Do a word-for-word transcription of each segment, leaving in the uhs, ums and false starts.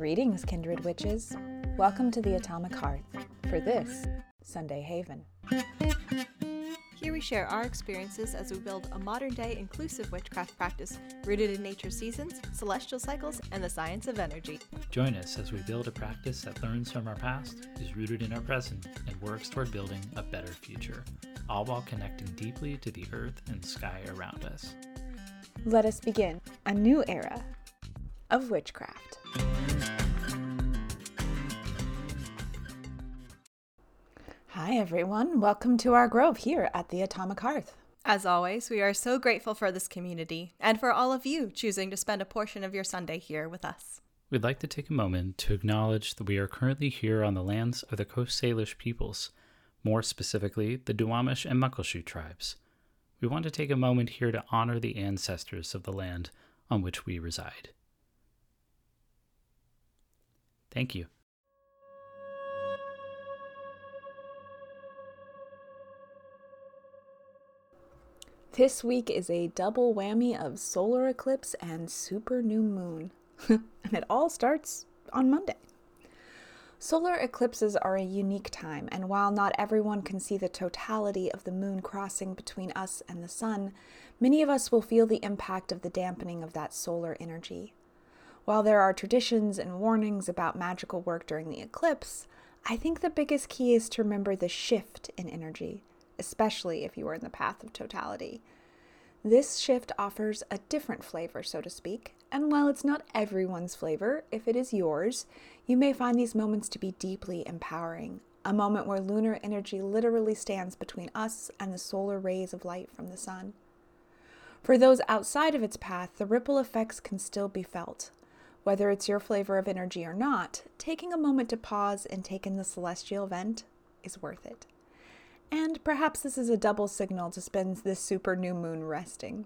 Greetings, kindred witches. Welcome to the Atomic Hearth for this Sunday Haven. Here we share our experiences as we build a modern-day inclusive witchcraft practice rooted in nature's seasons, celestial cycles, and the science of energy. Join us as we build a practice that learns from our past, is rooted in our present, and works toward building a better future, all while connecting deeply to the earth and sky around us. Let us begin a new era of witchcraft. Hi everyone, welcome to our grove here at the Atomic Hearth. As always, we are so grateful for this community and for all of you choosing to spend a portion of your Sunday here with us. We'd like to take a moment to acknowledge that we are currently here on the lands of the Coast Salish peoples, more specifically the Duwamish and Muckleshoot tribes. We want to take a moment here to honor the ancestors of the land on which we reside. Thank you. This week is a double whammy of solar eclipse and super new moon. And it all starts on Monday. Solar eclipses are a unique time, and while not everyone can see the totality of the moon crossing between us and the sun, many of us will feel the impact of the dampening of that solar energy. While there are traditions and warnings about magical work during the eclipse, I think the biggest key is to remember the shift in energy, especially if you are in the path of totality. This shift offers a different flavor, so to speak, and while it's not everyone's flavor, if it is yours, you may find these moments to be deeply empowering, a moment where lunar energy literally stands between us and the solar rays of light from the sun. For those outside of its path, the ripple effects can still be felt. Whether it's your flavor of energy or not, taking a moment to pause and take in the celestial event is worth it. And perhaps this is a double signal to spend this super new moon resting.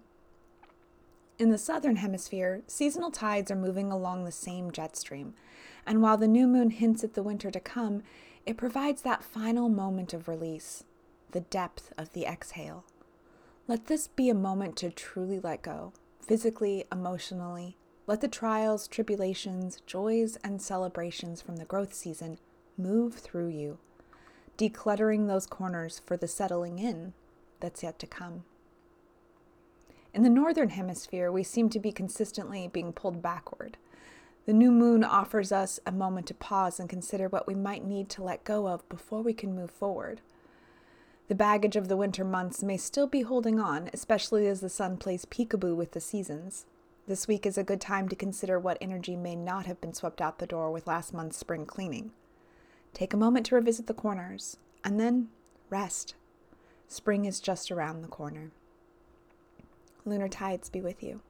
In the southern hemisphere, seasonal tides are moving along the same jet stream, and while the new moon hints at the winter to come, it provides that final moment of release, the depth of the exhale. Let this be a moment to truly let go, physically, emotionally. Let the trials, tribulations, joys, and celebrations from the growth season move through you, decluttering those corners for the settling in that's yet to come. In the northern hemisphere, we seem to be consistently being pulled backward. The new moon offers us a moment to pause and consider what we might need to let go of before we can move forward. The baggage of the winter months may still be holding on, especially as the sun plays peekaboo with the seasons. This week is a good time to consider what energy may not have been swept out the door with last month's spring cleaning. Take a moment to revisit the corners, and then rest. Spring is just around the corner. Lunar tides be with you.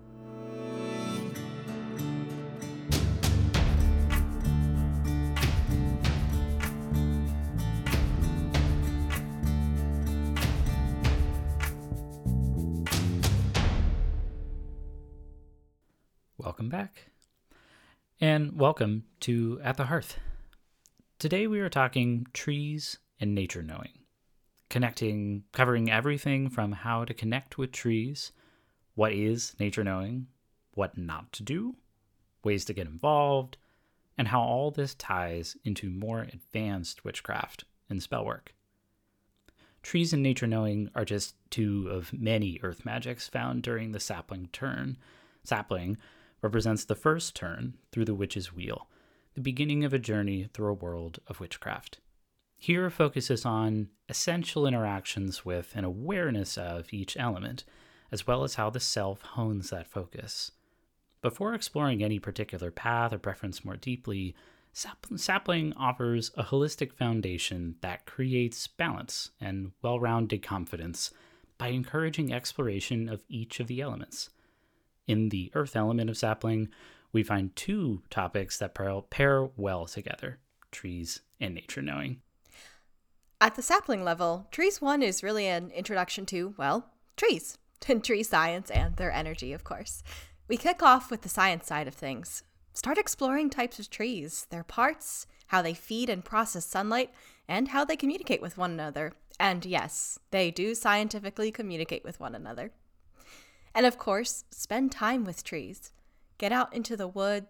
Welcome back, and welcome to At the Hearth. Today we are talking trees and nature knowing, connecting, covering everything from how to connect with trees, what is nature knowing, what not to do, ways to get involved, and how all this ties into more advanced witchcraft and spellwork. Trees and nature knowing are just two of many earth magics found during the sapling turn. Sapling represents the first turn through the witch's wheel, the beginning of a journey through a world of witchcraft. Here focuses on essential interactions with and awareness of each element, as well as how the self hones that focus. Before exploring any particular path or preference more deeply, Sapling offers a holistic foundation that creates balance and well-rounded confidence by encouraging exploration of each of the elements. In the earth element of Sapling, we find two topics that pair well together, trees and nature knowing. At the sapling level, Trees one is really an introduction to, well, trees, and tree science and their energy, of course. We kick off with the science side of things. Start exploring types of trees, their parts, how they feed and process sunlight, and how they communicate with one another. And yes, they do scientifically communicate with one another. And of course, spend time with trees. Get out into the woods,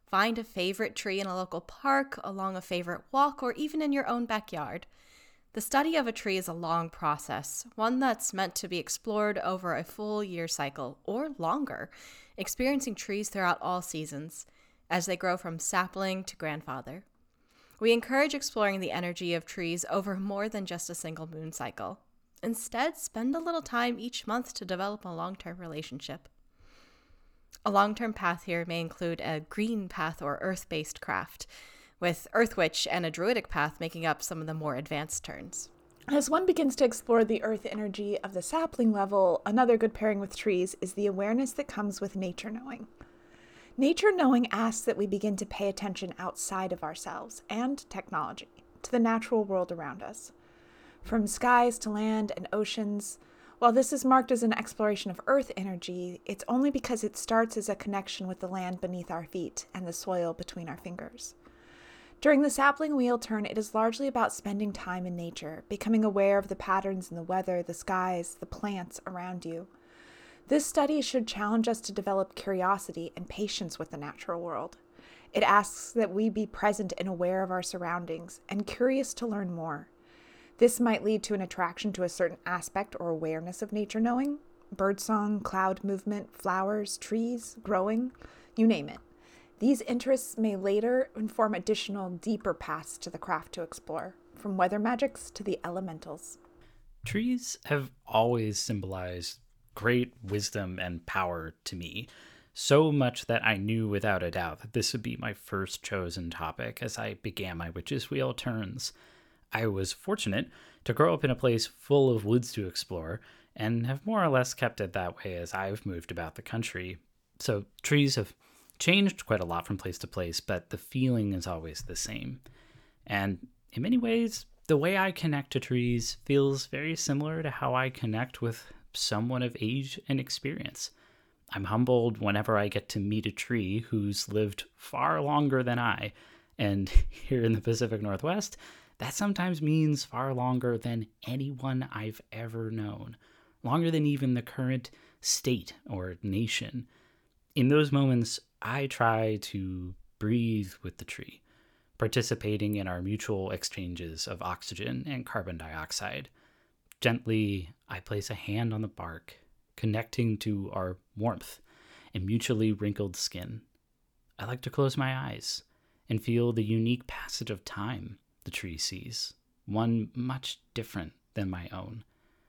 Find a favorite tree in a local park, along a favorite walk, or even in your own backyard. The study of a tree is a long process, one that's meant to be explored over a full year cycle, or longer, experiencing trees throughout all seasons, as they grow from sapling to grandfather. We encourage exploring the energy of trees over more than just a single moon cycle. Instead, spend a little time each month to develop a long-term relationship. A long-term path here may include a green path or earth-based craft, with Earth Witch and a druidic path making up some of the more advanced turns. As one begins to explore the earth energy of the sapling level, another good pairing with trees is the awareness that comes with nature knowing. Nature knowing asks that we begin to pay attention outside of ourselves and technology to the natural world around us. From skies to land and oceans, while this is marked as an exploration of earth energy, it's only because it starts as a connection with the land beneath our feet and the soil between our fingers. During the sapling wheel turn, it is largely about spending time in nature, becoming aware of the patterns in the weather, the skies, the plants around you. This study should challenge us to develop curiosity and patience with the natural world. It asks that we be present and aware of our surroundings and curious to learn more. This might lead to an attraction to a certain aspect or awareness of nature knowing, birdsong, cloud movement, flowers, trees, growing, you name it. These interests may later inform additional, deeper paths to the craft to explore, from weather magics to the elementals. Trees have always symbolized great wisdom and power to me, so much that I knew without a doubt that this would be my first chosen topic as I began my Witch's Wheel turns. I was fortunate to grow up in a place full of woods to explore, and have more or less kept it that way as I've moved about the country. So trees have changed quite a lot from place to place, but the feeling is always the same. And in many ways, the way I connect to trees feels very similar to how I connect with someone of age and experience. I'm humbled whenever I get to meet a tree who's lived far longer than I, and here in the Pacific Northwest, that sometimes means far longer than anyone I've ever known, longer than even the current state or nation. In those moments, I try to breathe with the tree, participating in our mutual exchanges of oxygen and carbon dioxide. Gently, I place a hand on the bark, connecting to our warmth and mutually wrinkled skin. I like to close my eyes and feel the unique passage of time the tree sees, one much different than my own.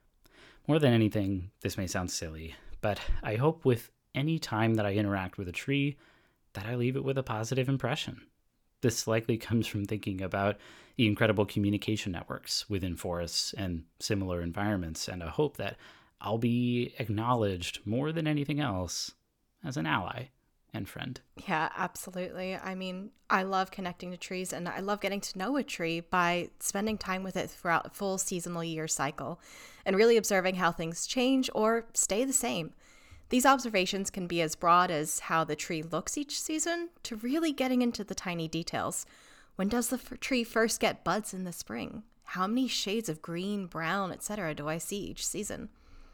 More than anything, this may sound silly, but I hope with any time that I interact with a tree, that I leave it with a positive impression. This likely comes from thinking about the incredible communication networks within forests and similar environments, and a hope that I'll be acknowledged more than anything else as an ally and friend. Yeah, absolutely. I mean, I love connecting to trees, and I love getting to know a tree by spending time with it throughout a full seasonal year cycle and really observing how things change or stay the same. These observations can be as broad as how the tree looks each season to really getting into the tiny details. When does the f- tree first get buds in the spring? How many shades of green, brown, et cetera do I see each season?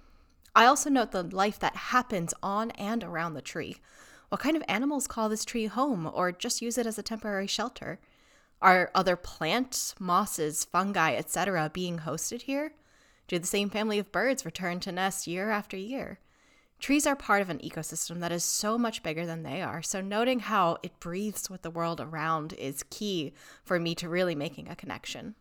I also note the life that happens on and around the tree. What kind of animals call this tree home or just use it as a temporary shelter? Are other plants, mosses, fungi, et cetera being hosted here? Do the same family of birds return to nest year after year? Trees are part of an ecosystem that is so much bigger than they are, so noting how it breathes with the world around is key for me to really making a connection.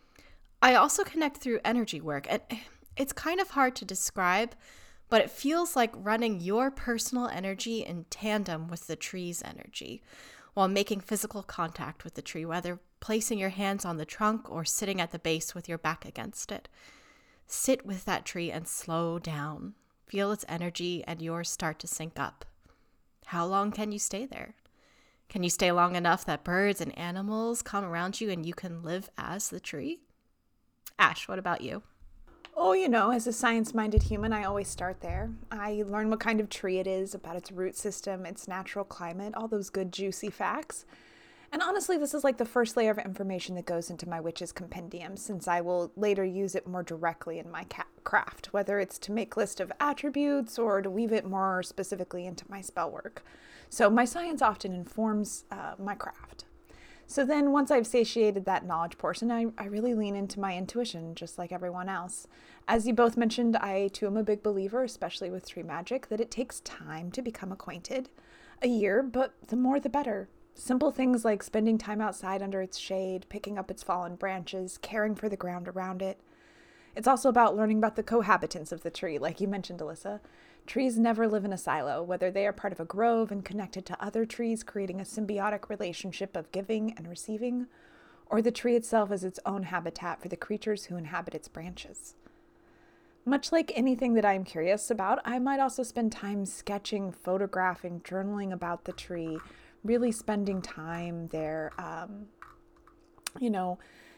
I also connect through energy work, and it's kind of hard to describe, but it feels like running your personal energy in tandem with the tree's energy while making physical contact with the tree, whether placing your hands on the trunk or sitting at the base with your back against it. Sit with that tree and slow down. Feel its energy and yours start to sync up. How long can you stay there? Can you stay long enough that birds and animals come around you and you can live as the tree? Ash, what about you? Oh, you know, as a science-minded human, I always start there. I learn what kind of tree it is, about its root system, its natural climate, all those good juicy facts. And honestly, this is like the first layer of information that goes into my witch's compendium, since I will later use it more directly in my ca- craft, whether it's to make list of attributes or to weave it more specifically into my spell work. So my science often informs uh, my craft. So then once I've satiated that knowledge portion, I, I really lean into my intuition, just like everyone else. As you both mentioned, I too am a big believer, especially with tree magic, that it takes time to become acquainted. A year, but the more the better. Simple things like spending time outside under its shade, picking up its fallen branches, caring for the ground around it. It's also about learning about the cohabitants of the tree, like you mentioned, Alyssa. Trees never live in a silo, whether they are part of a grove and connected to other trees, creating a symbiotic relationship of giving and receiving, or the tree itself is its own habitat for the creatures who inhabit its branches. Much like anything that I'm curious about, I might also spend time sketching, photographing, journaling about the tree, really spending time there, um, you know,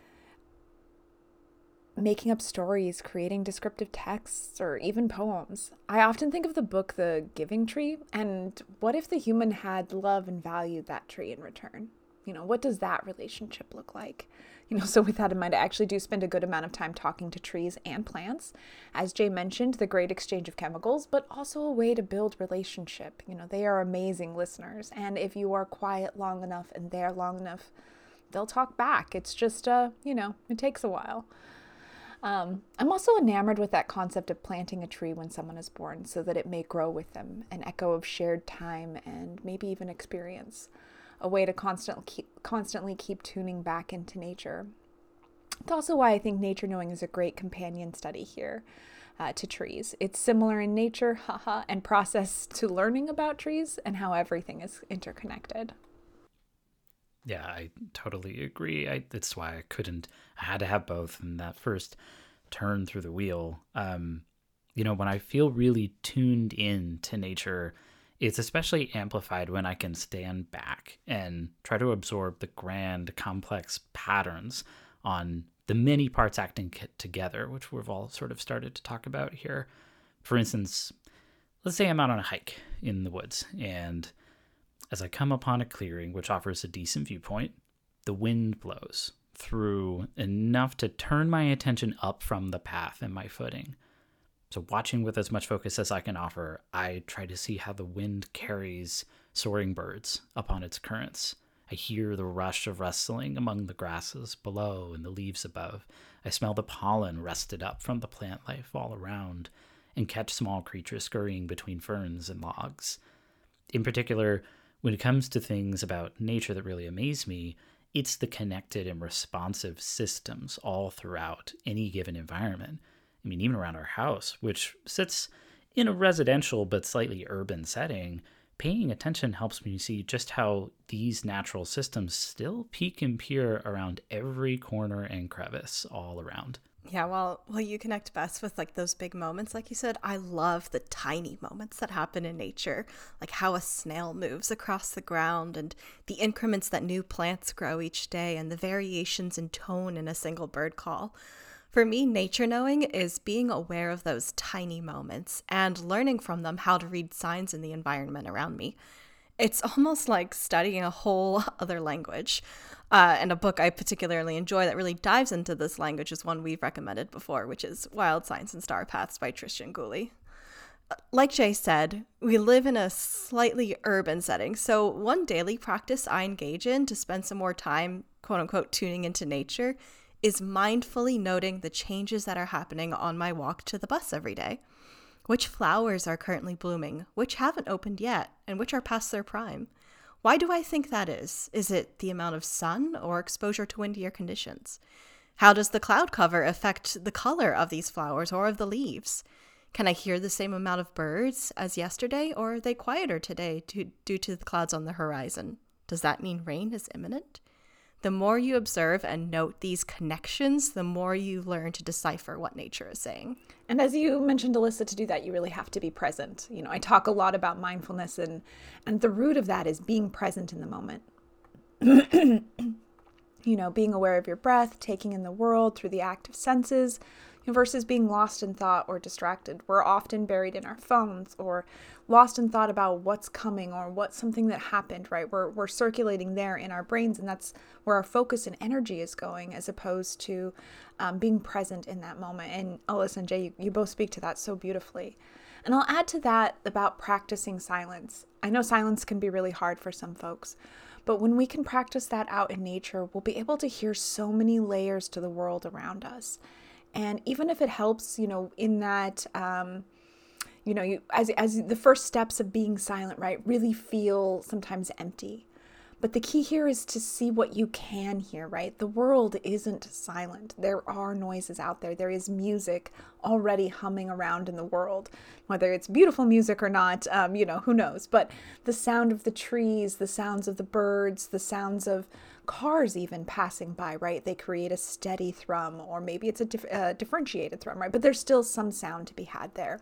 making up stories, creating descriptive texts, or even poems. I often think of the book The Giving Tree, and what if the human had love and valued that tree in return? You know, what does that relationship look like? You know, so with that in mind, I actually do spend a good amount of time talking to trees and plants. As Jay mentioned, the great exchange of chemicals, but also a way to build relationship. You know, they are amazing listeners. And if you are quiet long enough and there long enough, they'll talk back. It's just, uh, you know, it takes a while. Um, I'm also enamored with that concept of planting a tree when someone is born so that it may grow with them, an echo of shared time and maybe even experience. A way to constantly keep, constantly keep tuning back into nature. It's also why I think nature knowing is a great companion study here uh, to trees. It's similar in nature, haha, and process to learning about trees and how everything is interconnected. Yeah, I totally agree. I, that's why I couldn't, I had to have both in that first turn through the wheel. Um, you know, when I feel really tuned in to nature, it's especially amplified when I can stand back and try to absorb the grand, complex patterns on the many parts acting together, which we've all sort of started to talk about here. For instance, let's say I'm out on a hike in the woods, and as I come upon a clearing which offers a decent viewpoint, the wind blows through enough to turn my attention up from the path and my footing. So watching with as much focus as I can offer, I try to see how the wind carries soaring birds upon its currents. I hear the rush of rustling among the grasses below and the leaves above. I smell the pollen rested up from the plant life all around and catch small creatures scurrying between ferns and logs. In particular, when it comes to things about nature that really amaze me, it's the connected and responsive systems all throughout any given environment. I mean, even around our house, which sits in a residential but slightly urban setting, paying attention helps me see just how these natural systems still peek and peer around every corner and crevice all around. Yeah, well, well, you connect best with like those big moments. Like you said, I love the tiny moments that happen in nature, like how a snail moves across the ground and the increments that new plants grow each day and the variations in tone in a single bird call. For me, nature knowing is being aware of those tiny moments and learning from them how to read signs in the environment around me. It's almost like studying a whole other language. Uh, and a book I particularly enjoy that really dives into this language is one we've recommended before, which is Wild Signs and Star Paths by Tristan Gooley. Like Jay said, we live in a slightly urban setting, so one daily practice I engage in to spend some more time, quote unquote, tuning into nature is mindfully noting the changes that are happening on my walk to the bus every day. Which flowers are currently blooming, which haven't opened yet, and which are past their prime? Why do I think that is? Is it the amount of sun or exposure to windier conditions? How does the cloud cover affect the color of these flowers or of the leaves? Can I hear the same amount of birds as yesterday, or are they quieter today to, due to the clouds on the horizon? Does that mean rain is imminent? The more you observe and note these connections, the more you learn to decipher what nature is saying. And as you mentioned, Alyssa, to do that, you really have to be present. You know, I talk a lot about mindfulness, and, and the root of that is being present in the moment. You know, being aware of your breath, taking in the world through the active senses, versus being lost in thought or distracted. We're often buried in our phones or lost in thought about what's coming or what's something that happened, right? We're, we're circulating there in our brains, and that's where our focus and energy is going, as opposed to um, being present in that moment. And Alyssa and Jay, you, you both speak to that so beautifully. And I'll add to that about practicing silence. I know silence can be really hard for some folks, but when we can practice that out in nature, we'll be able to hear so many layers to the world around us. And even if it helps, you know, in that, um, you know, you, as, as the first steps of being silent, right, really feel sometimes empty. But the key here is to see what you can hear, right? The world isn't silent. There are noises out there. There is music already humming around in the world, whether it's beautiful music or not, um, you know, who knows? But the sound of the trees, the sounds of the birds, the sounds of cars even passing by, right? They create a steady thrum, or maybe it's a dif- uh, differentiated thrum, right? But there's still some sound to be had there.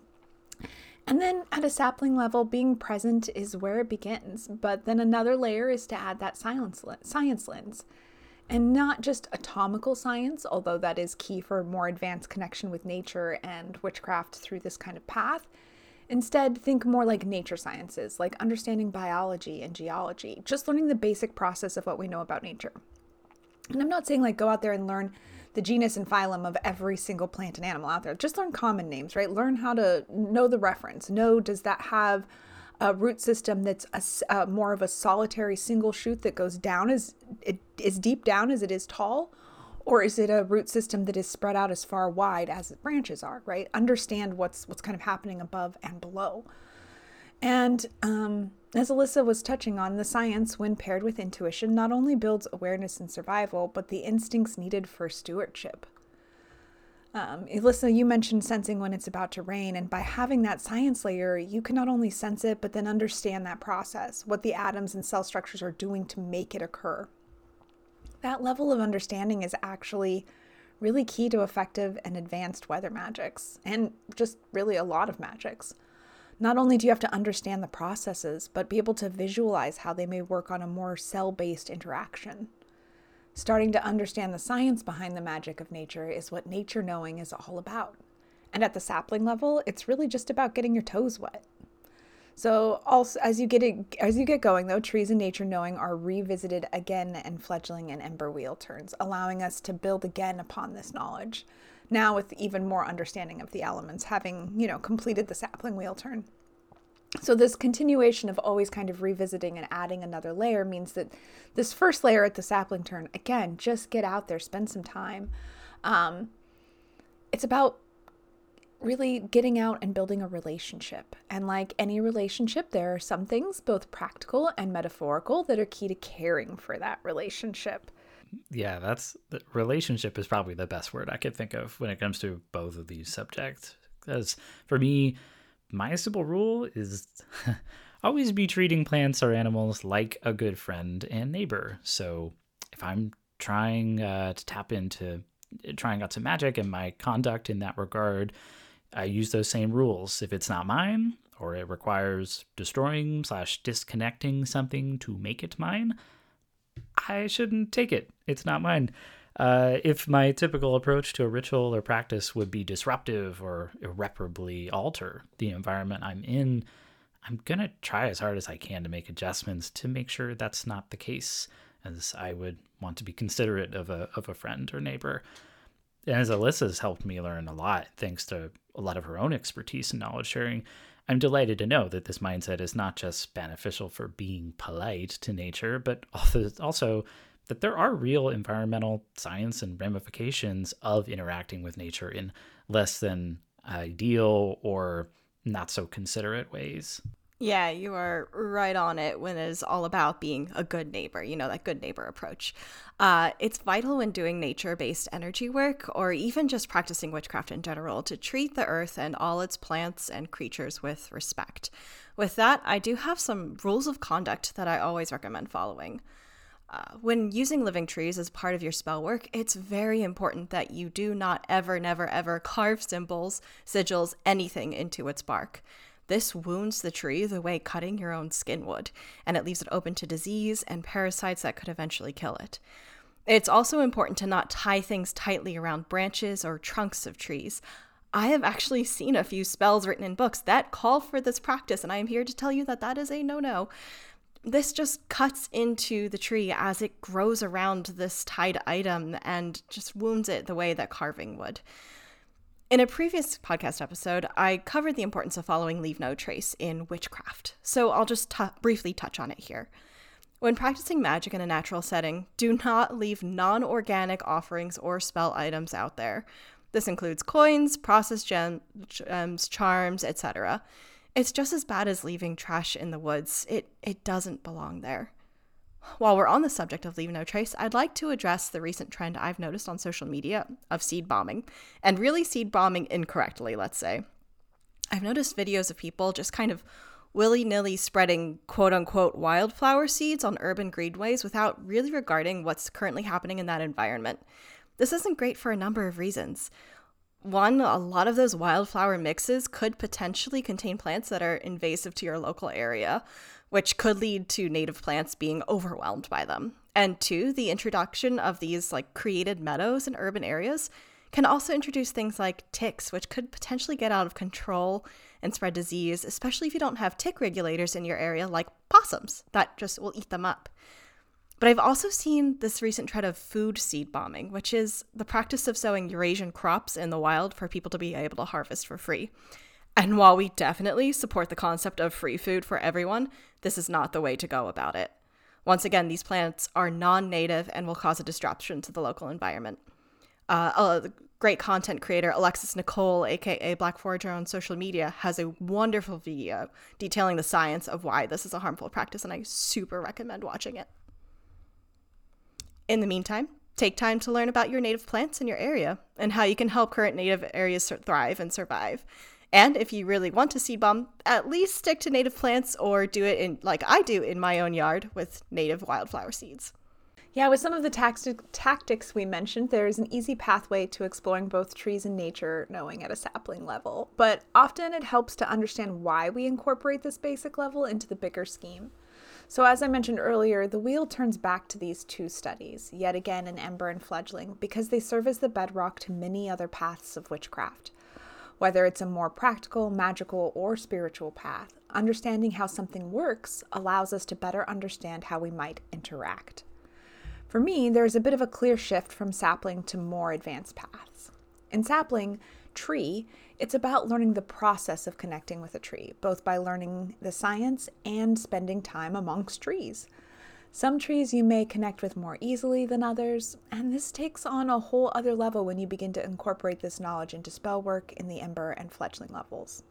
And then at a sapling level, being present is where it begins. But then another layer is to add that science, science lens. And not just atomical science, although that is key for more advanced connection with nature and witchcraft through this kind of path. Instead, think more like nature sciences, like understanding biology and geology, just learning the basic process of what we know about nature. And I'm not saying like go out there and learn the genus and phylum of every single plant and animal out there. Just learn common names, right? Learn how to know the reference. Know, does that have a root system that's a, uh, more of a solitary single shoot that goes down as it is deep down as it is tall? Or is it a root system that is spread out as far wide as the branches are, right? Understand what's what's kind of happening above and below. And um, as Alyssa was touching on, the science, when paired with intuition, not only builds awareness and survival, but the instincts needed for stewardship. Um, Alyssa, you mentioned sensing when it's about to rain, and by having that science layer, you can not only sense it, but then understand that process, what the atoms and cell structures are doing to make it occur. That level of understanding is actually really key to effective and advanced weather magics, and just really a lot of magics. Not only do you have to understand the processes, but be able to visualize how they may work on a more cell-based interaction. Starting to understand the science behind the magic of nature is what nature knowing is all about. And at the sapling level, it's really just about getting your toes wet. So also, as you get it, as you get going, though, trees and nature knowing are revisited again and fledgling and ember wheel turns, allowing us to build again upon this knowledge. Now with even more understanding of the elements, having, you know, completed the sapling wheel turn. So this continuation of always kind of revisiting and adding another layer means that this first layer at the sapling turn, again, just get out there, spend some time. Um, it's about really getting out and building a relationship. And like any relationship, there are some things, both practical and metaphorical, that are key to caring for that relationship. Yeah, that's the relationship is probably the best word I could think of when it comes to both of these subjects. Because for me, my simple rule is always be treating plants or animals like a good friend and neighbor. So if I'm trying uh, to tap into trying out some magic and my conduct in that regard, I use those same rules. If it's not mine, or it requires destroying slash disconnecting something to make it mine, I shouldn't take it. It's not mine. Uh, if my typical approach to a ritual or practice would be disruptive or irreparably alter the environment I'm in, I'm going to try as hard as I can to make adjustments to make sure that's not the case, as I would want to be considerate of a of a friend or neighbor. And as Alyssa's helped me learn a lot, thanks to a lot of her own expertise and knowledge sharing, I'm delighted to know that this mindset is not just beneficial for being polite to nature, but also, also that there are real environmental science and ramifications of interacting with nature in less than ideal or not so considerate ways. Yeah, you are right on it when it is all about being a good neighbor, you know, that good neighbor approach. Uh, it's vital when doing nature-based energy work, or even just practicing witchcraft in general, to treat the earth and all its plants and creatures with respect. With that, I do have some rules of conduct that I always recommend following. Uh, when using living trees as part of your spell work, it's very important that you do not ever, never, ever carve symbols, sigils, anything into its bark. This wounds the tree the way cutting your own skin would, and it leaves it open to disease and parasites that could eventually kill it. It's also important to not tie things tightly around branches or trunks of trees. I have actually seen a few spells written in books that call for this practice, and I am here to tell you that that is a no-no. This just cuts into the tree as it grows around this tied item and just wounds it the way that carving would. In a previous podcast episode, I covered the importance of following Leave No Trace in witchcraft, so I'll just t- briefly touch on it here. When practicing magic in a natural setting, do not leave non-organic offerings or spell items out there. This includes coins, processed gems, charms, et cetera. It's just as bad as leaving trash in the woods. It it doesn't belong there. While we're on the subject of Leave No Trace, I'd like to address the recent trend I've noticed on social media of seed bombing, and really seed bombing incorrectly, let's say. I've noticed videos of people just kind of willy-nilly spreading quote-unquote wildflower seeds on urban greenways without really regarding what's currently happening in that environment. This isn't great for a number of reasons. One, a lot of those wildflower mixes could potentially contain plants that are invasive to your local area, which could lead to native plants being overwhelmed by them. And two, the introduction of these like created meadows in urban areas can also introduce things like ticks, which could potentially get out of control and spread disease, especially if you don't have tick regulators in your area like possums that just will eat them up. But I've also seen this recent trend of food seed bombing, which is the practice of sowing Eurasian crops in the wild for people to be able to harvest for free. And while we definitely support the concept of free food for everyone, this is not the way to go about it. Once again, these plants are non-native and will cause a disruption to the local environment. Uh, a great content creator, Alexis Nicole, aka Black Forager on social media, has a wonderful video detailing the science of why this is a harmful practice, and I super recommend watching it. In the meantime, take time to learn about your native plants in your area and how you can help current native areas thrive and survive. And if you really want to seed bomb, at least stick to native plants or do it in like I do in my own yard with native wildflower seeds. Yeah, with some of the tacti- tactics we mentioned, there's an easy pathway to exploring both trees and nature knowing at a sapling level. But often it helps to understand why we incorporate this basic level into the bigger scheme. So as I mentioned earlier, the wheel turns back to these two studies, yet again in Ember and Fledgling, because they serve as the bedrock to many other paths of witchcraft. Whether it's a more practical, magical, or spiritual path, understanding how something works allows us to better understand how we might interact. For me, there's a bit of a clear shift from sapling to more advanced paths. In sapling, tree, it's about learning the process of connecting with a tree, both by learning the science and spending time amongst trees. Some trees you may connect with more easily than others, and this takes on a whole other level when you begin to incorporate this knowledge into spell work in the Ember and Fledgling levels.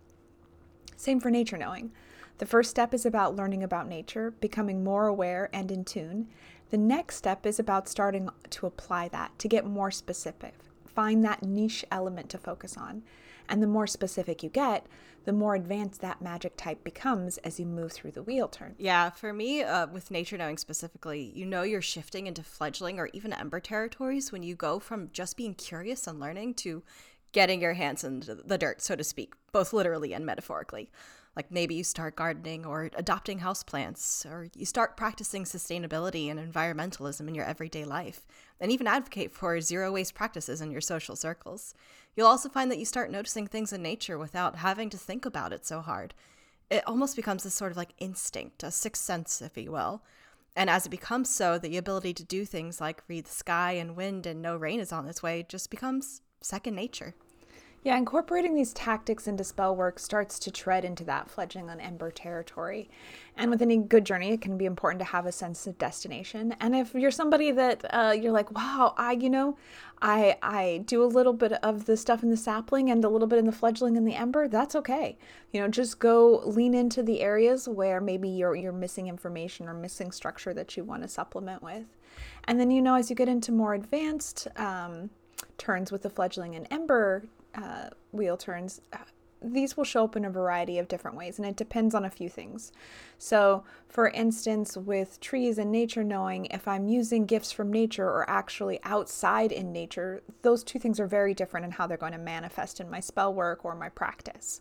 Same for nature knowing. The first step is about learning about nature, becoming more aware and in tune. The next step is about starting to apply that, to get more specific. Find that niche element to focus on. And the more specific you get, the more advanced that magic type becomes as you move through the wheel turn. Yeah, for me, uh, with nature knowing specifically, you know you're shifting into Fledgling or even Ember territories when you go from just being curious and learning to getting your hands in the dirt, so to speak, both literally and metaphorically. Like maybe you start gardening or adopting houseplants, or you start practicing sustainability and environmentalism in your everyday life, and even advocate for zero waste practices in your social circles. You'll also find that you start noticing things in nature without having to think about it so hard. It almost becomes this sort of like instinct, a sixth sense, if you will. And as it becomes so, the ability to do things like read the sky and wind and know rain is on its way just becomes second nature. Yeah, incorporating these tactics into spell work starts to tread into that Fledgling on Ember territory. And with any good journey, it can be important to have a sense of destination. And if you're somebody that uh, you're like, wow, I, you know, I I do a little bit of the stuff in the sapling and a little bit in the Fledgling and the Ember, that's okay. You know, just go lean into the areas where maybe you're you're missing information or missing structure that you want to supplement with. And then, you know, as you get into more advanced um, turns with the Fledgling and Ember Uh, wheel turns, uh, these will show up in a variety of different ways, and it depends on a few things. So, for instance, with trees and nature knowing, if I'm using gifts from nature or actually outside in nature, those two things are very different in how they're going to manifest in my spell work or my practice.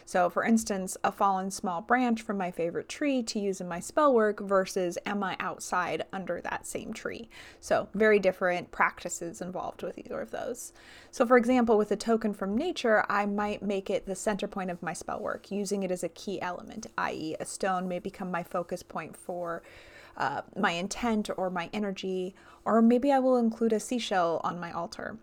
So for instance, a fallen small branch from my favorite tree to use in my spell work versus am I outside under that same tree? So very different practices involved with either of those. So for example, with a token from nature, I might make it the center point of my spell work, using it as a key element, that is a stone may become my focus point for uh, my intent or my energy, or maybe I will include a seashell on my altar.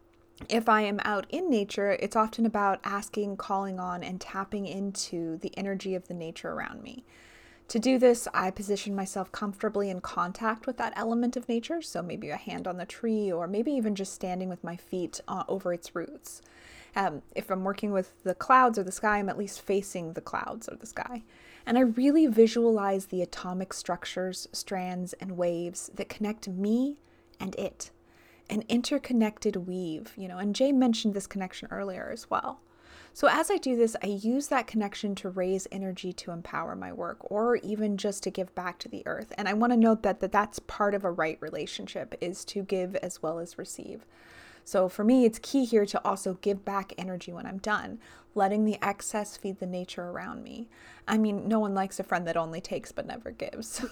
If I am out in nature, it's often about asking, calling on, and tapping into the energy of the nature around me. To do this, I position myself comfortably in contact with that element of nature, so maybe a hand on the tree, or maybe even just standing with my feet uh, over its roots. Um, if I'm working with the clouds or the sky, I'm at least facing the clouds or the sky. And I really visualize the atomic structures, strands, and waves that connect me and it. An interconnected weave, you know, and Jay mentioned this connection earlier as well. So as I do this, I use that connection to raise energy to empower my work, or even just to give back to the earth. And I want to note that, that that's part of a right relationship, is to give as well as receive. So for me, it's key here to also give back energy when I'm done, letting the excess feed the nature around me. I mean, no one likes a friend that only takes but never gives.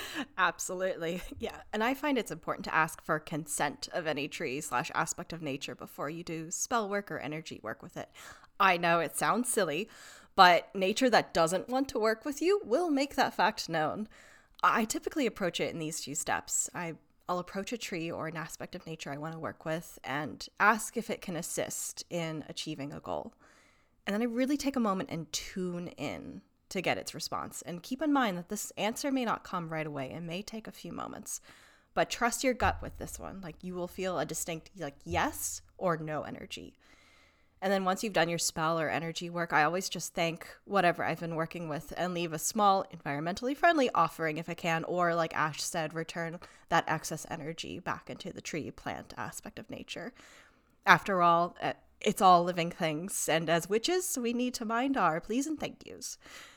Absolutely. Yeah. And I find it's important to ask for consent of any tree slash aspect of nature before you do spell work or energy work with it. I know it sounds silly, but nature that doesn't want to work with you will make that fact known. I typically approach it in these two steps. I I'll approach a tree or an aspect of nature I want to work with and ask if it can assist in achieving a goal. And then I really take a moment and tune in to get its response. And keep in mind that this answer may not come right away. It may take a few moments. But trust your gut with this one. Like, you will feel a distinct like yes or no energy. And then once you've done your spell or energy work, I always just thank whatever I've been working with and leave a small environmentally friendly offering if I can, or like Ash said, return that excess energy back into the tree plant aspect of nature. After all, it's all living things, and as witches, we need to mind our please and thank yous.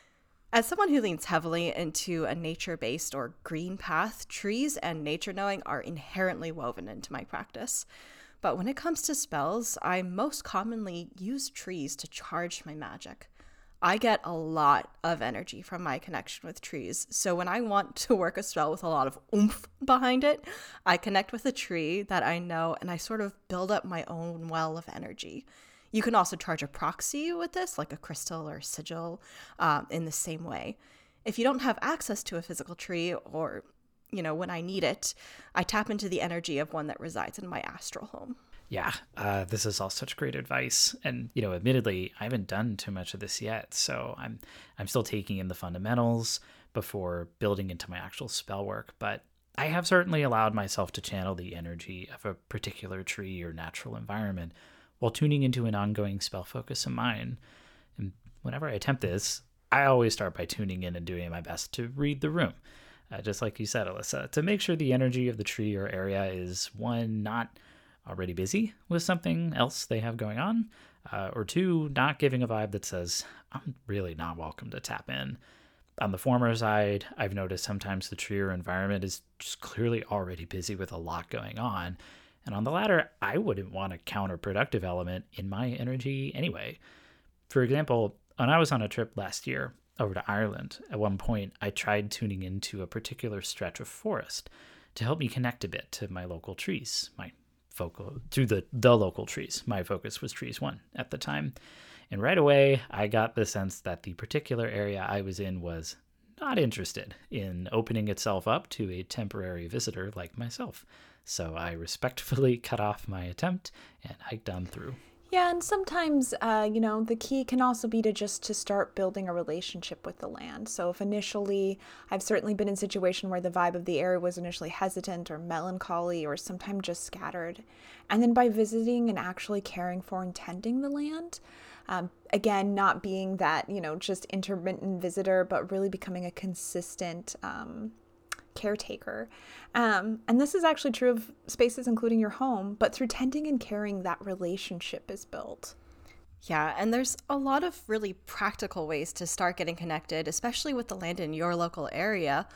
As someone who leans heavily into a nature-based or green path, trees and nature knowing are inherently woven into my practice. But when it comes to spells, I most commonly use trees to charge my magic. I get a lot of energy from my connection with trees, so when I want to work a spell with a lot of oomph behind it, I connect with a tree that I know, and I sort of build up my own well of energy. You can also charge a proxy with this, like a crystal or a sigil, um, in the same way. If you don't have access to a physical tree, or you know, when I need it, I tap into the energy of one that resides in my astral home. Yeah, uh, this is all such great advice. And, you know, admittedly, I haven't done too much of this yet. So I'm I'm still taking in the fundamentals before building into my actual spell work. But I have certainly allowed myself to channel the energy of a particular tree or natural environment while tuning into an ongoing spell focus of mine. And whenever I attempt this, I always start by tuning in and doing my best to read the room. Uh, just like you said, Alyssa, to make sure the energy of the tree or area is, one, not already busy with something else they have going on, uh, or two, not giving a vibe that says, I'm really not welcome to tap in. On the former side, I've noticed sometimes the tree or environment is just clearly already busy with a lot going on. And on the latter, I wouldn't want a counterproductive element in my energy anyway. For example, when I was on a trip last year over to Ireland, at one point I tried tuning into a particular stretch of forest to help me connect a bit to my local trees, my focal through the the local trees. My focus was trees one at the time. And right away, I got the sense that the particular area I was in was not interested in opening itself up to a temporary visitor like myself. So I respectfully cut off my attempt and hiked on through. Yeah, and sometimes, uh, you know, the key can also be to just to start building a relationship with the land. So if initially, I've certainly been in a situation where the vibe of the area was initially hesitant or melancholy or sometimes just scattered. And then by visiting and actually caring for and tending the land, um, again, not being that, you know, just intermittent visitor, but really becoming a consistent um caretaker. Um, and this is actually true of spaces including your home, but through tending and caring, that relationship is built. Yeah, and there's a lot of really practical ways to start getting connected, especially with the land in your local area.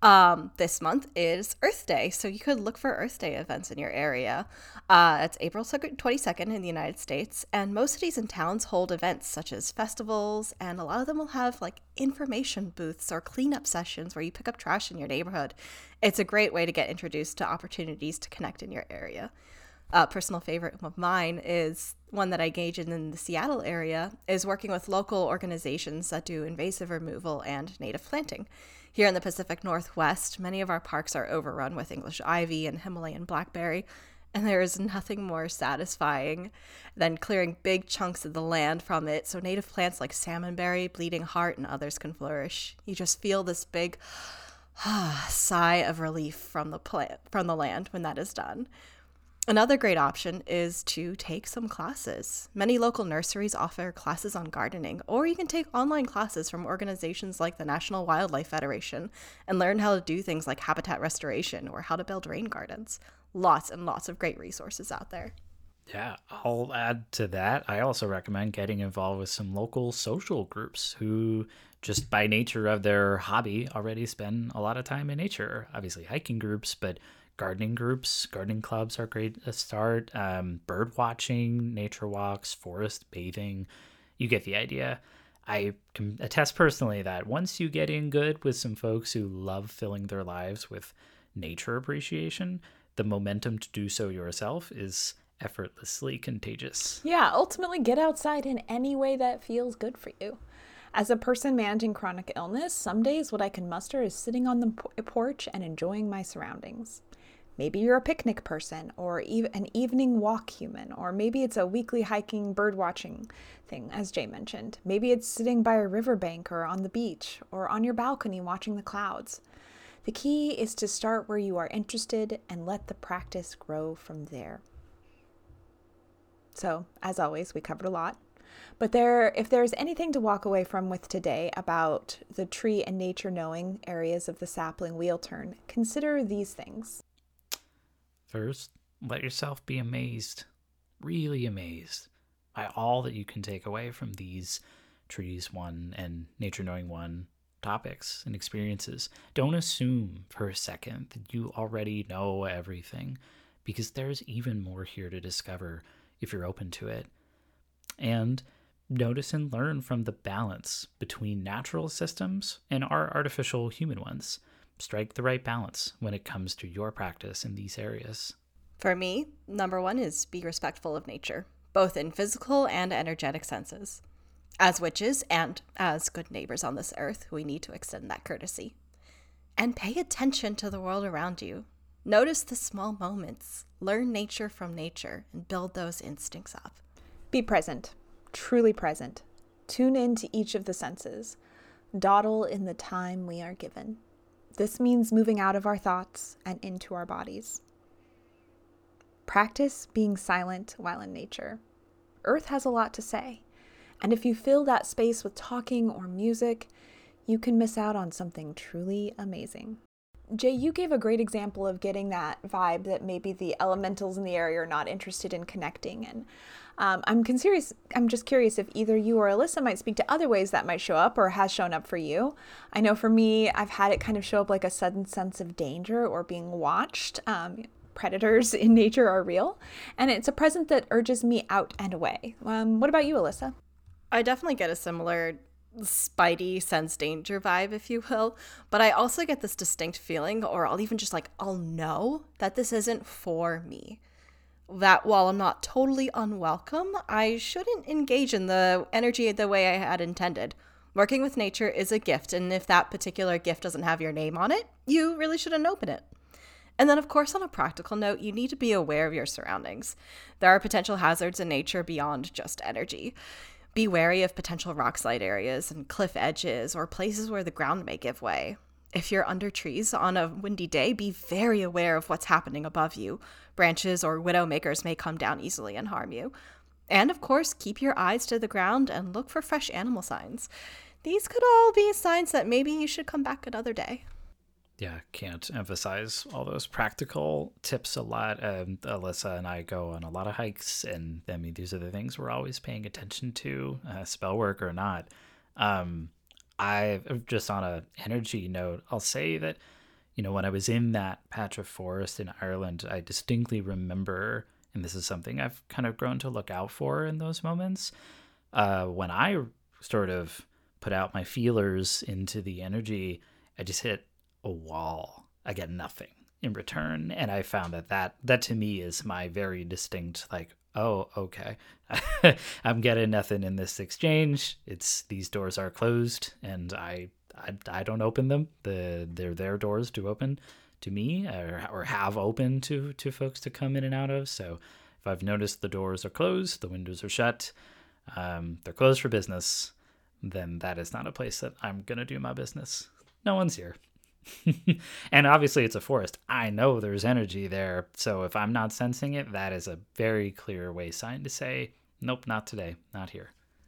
Um, this month is Earth Day, so you could look for Earth Day events in your area. Uh, it's April twenty-second in the United States, and most cities and towns hold events such as festivals, and a lot of them will have like information booths or cleanup sessions where you pick up trash in your neighborhood. It's a great way to get introduced to opportunities to connect in your area. A personal favorite of mine is one that I engage in in the Seattle area, is working with local organizations that do invasive removal and native planting. Here in the Pacific Northwest, many of our parks are overrun with English ivy and Himalayan blackberry, and there is nothing more satisfying than clearing big chunks of the land from it so native plants like salmonberry, bleeding heart, and others can flourish. You just feel this big sigh of relief from the plant, from the land when that is done. Another great option is to take some classes. Many local nurseries offer classes on gardening, or you can take online classes from organizations like the National Wildlife Federation and learn how to do things like habitat restoration or how to build rain gardens. Lots and lots of great resources out there. Yeah, I'll add to that. I also recommend getting involved with some local social groups who, just by nature of their hobby, already spend a lot of time in nature. Obviously hiking groups, but gardening groups, gardening clubs are great to start. Um, bird watching, nature walks, forest bathing. You get the idea. I can attest personally that once you get in good with some folks who love filling their lives with nature appreciation, the momentum to do so yourself is effortlessly contagious. Yeah, ultimately get outside in any way that feels good for you. As a person managing chronic illness, some days what I can muster is sitting on the porch and enjoying my surroundings. Maybe you're a picnic person or an evening walk human, or maybe it's a weekly hiking bird watching thing, as Jay mentioned. Maybe it's sitting by a riverbank or on the beach or on your balcony watching the clouds. The key is to start where you are interested and let the practice grow from there. So, as always, we covered a lot. But there, if there's anything to walk away from with today about the tree and nature knowing areas of the sapling wheel turn, consider these things. First, let yourself be amazed, really amazed, by all that you can take away from these Trees One and Nature Knowing One topics and experiences. Don't assume for a second that you already know everything, because there's even more here to discover if you're open to it. And notice and learn from the balance between natural systems and our artificial human ones. Strike the right balance when it comes to your practice in these areas. For me, number one is be respectful of nature, both in physical and energetic senses. As witches and as good neighbors on this earth, we need to extend that courtesy. And pay attention to the world around you. Notice the small moments. Learn nature from nature and build those instincts up. Be present, truly present. Tune into each of the senses. Dawdle in the time we are given. This means moving out of our thoughts and into our bodies. Practice being silent while in nature. Earth has a lot to say, and if you fill that space with talking or music, you can miss out on something truly amazing. Jay, you gave a great example of getting that vibe that maybe the elementals in the area are not interested in connecting. And um, I'm curious, I'm just curious if either you or Alyssa might speak to other ways that might show up or has shown up for you. I know for me, I've had it kind of show up like a sudden sense of danger or being watched. Um, predators in nature are real, and it's a present that urges me out and away. Um, what about you, Alyssa? I definitely get a similar spidey sense danger vibe, if you will, but I also get this distinct feeling, or I'll even just like, I'll know that this isn't for me. That while I'm not totally unwelcome, I shouldn't engage in the energy the way I had intended. Working with nature is a gift, and if that particular gift doesn't have your name on it, you really shouldn't open it. And then, of course, on a practical note, you need to be aware of your surroundings. There are potential hazards in nature beyond just energy. Be wary of potential rock slide areas and cliff edges or places where the ground may give way. If you're under trees on a windy day, be very aware of what's happening above you. Branches or widowmakers may come down easily and harm you. And of course, keep your eyes to the ground and look for fresh animal signs. These could all be signs that maybe you should come back another day. Yeah, can't emphasize all those practical tips a lot. Um, Alyssa and I go on a lot of hikes, and I mean, these are the things we're always paying attention to, uh, spell work or not. Um, I just on a energy note, I'll say that You know, when I was in that patch of forest in Ireland, I distinctly remember, and this is something I've kind of grown to look out for in those moments, uh, when I sort of put out my feelers into the energy, I just hit a wall. I get nothing in return. And I found that that, that to me is my very distinct, like, oh, okay, I'm getting nothing in this exchange. It's these doors are closed and I, I, I don't open them. The they're their doors to open to me or, or have open to, to folks to come in and out of. So if I've noticed the doors are closed, the windows are shut, um, they're closed for business, then that is not a place that I'm going to do my business. No one's here. And obviously it's a forest. I know there's energy there. So if I'm not sensing it, that is a very clear way sign to say, nope, not today, not here.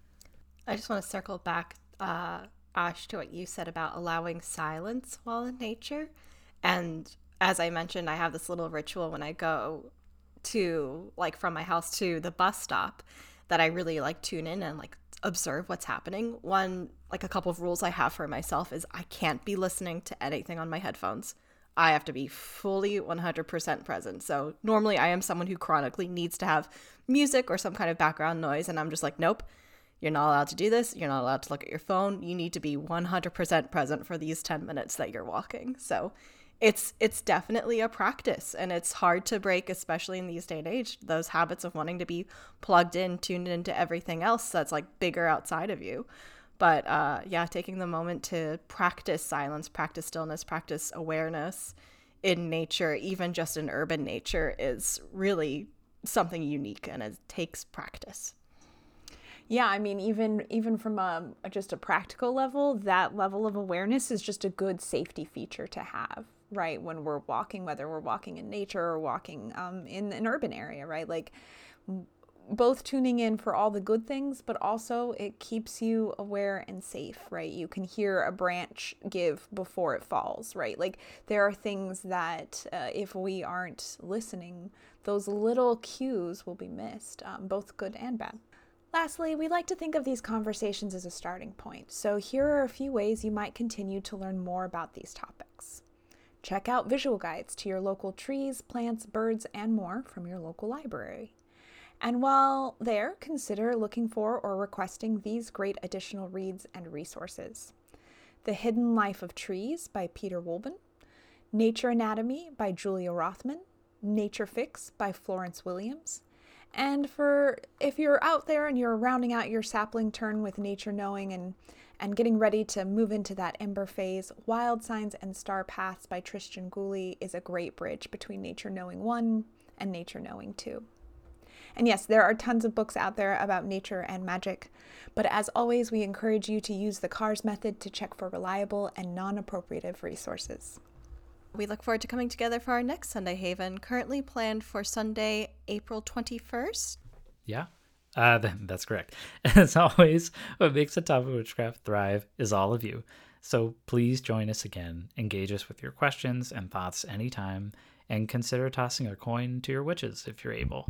I just want to circle back, uh, Ash, to what you said about allowing silence while in nature. And as I mentioned, I have this little ritual when I go to, like, from my house to the bus stop that I really, like, tune in and, like, observe what's happening. One, like, a couple of rules I have for myself is I can't be listening to anything on my headphones. I have to be fully one hundred percent present. So normally I am someone who chronically needs to have music or some kind of background noise. And I'm just like, nope, you're not allowed to do this. You're not allowed to look at your phone. You need to be one hundred percent present for these ten minutes that you're walking. So it's it's definitely a practice, and it's hard to break, especially in these day and age, those habits of wanting to be plugged in, tuned into everything else that's like bigger outside of you. But uh, yeah, taking the moment to practice silence, practice stillness, practice awareness in nature, even just in urban nature, is really something unique, and it takes practice. Yeah, I mean, even even from a, just a practical level, that level of awareness is just a good safety feature to have, right? When we're walking, whether we're walking in nature or walking um, in an urban area, right? Like, both tuning in for all the good things, but also it keeps you aware and safe, right? You can hear a branch give before it falls, right? Like, there are things that uh, if we aren't listening, those little cues will be missed, um, both good and bad. Lastly, we like to think of these conversations as a starting point, so here are a few ways you might continue to learn more about these topics. Check out visual guides to your local trees, plants, birds, and more from your local library. And while there, consider looking for or requesting these great additional reads and resources. The Hidden Life of Trees by Peter Woolben, Nature Anatomy by Julia Rothman, Nature Fix by Florence Williams, and for if you're out there and you're rounding out your sapling turn with nature knowing and, and getting ready to move into that ember phase, Wild Signs and Star Paths by Tristan Gooley is a great bridge between Nature Knowing one and Nature Knowing two. And yes, there are tons of books out there about nature and magic, but as always, we encourage you to use the CARS method to check for reliable and non-appropriative resources. We look forward to coming together for our next Sunday Haven, currently planned for Sunday, April twenty-first. Yeah, uh, that's correct. As always, what makes a Top of Witchcraft thrive is all of you. So please join us again, engage us with your questions and thoughts anytime, and consider tossing a coin to your witches if you're able.